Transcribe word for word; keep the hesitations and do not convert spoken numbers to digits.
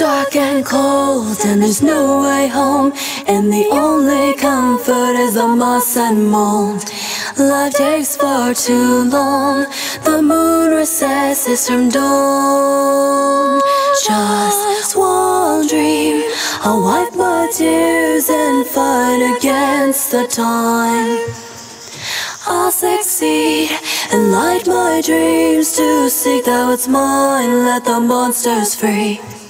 dark and cold, and there's no way home, and the only comfort is the moss and mold. Life takes far too long, the moon recesses from dawn. Just one dream, I'll wipe my tears and fight against the time. I'll succeed and light my dreams to seek that what's mine. Let the monsters free.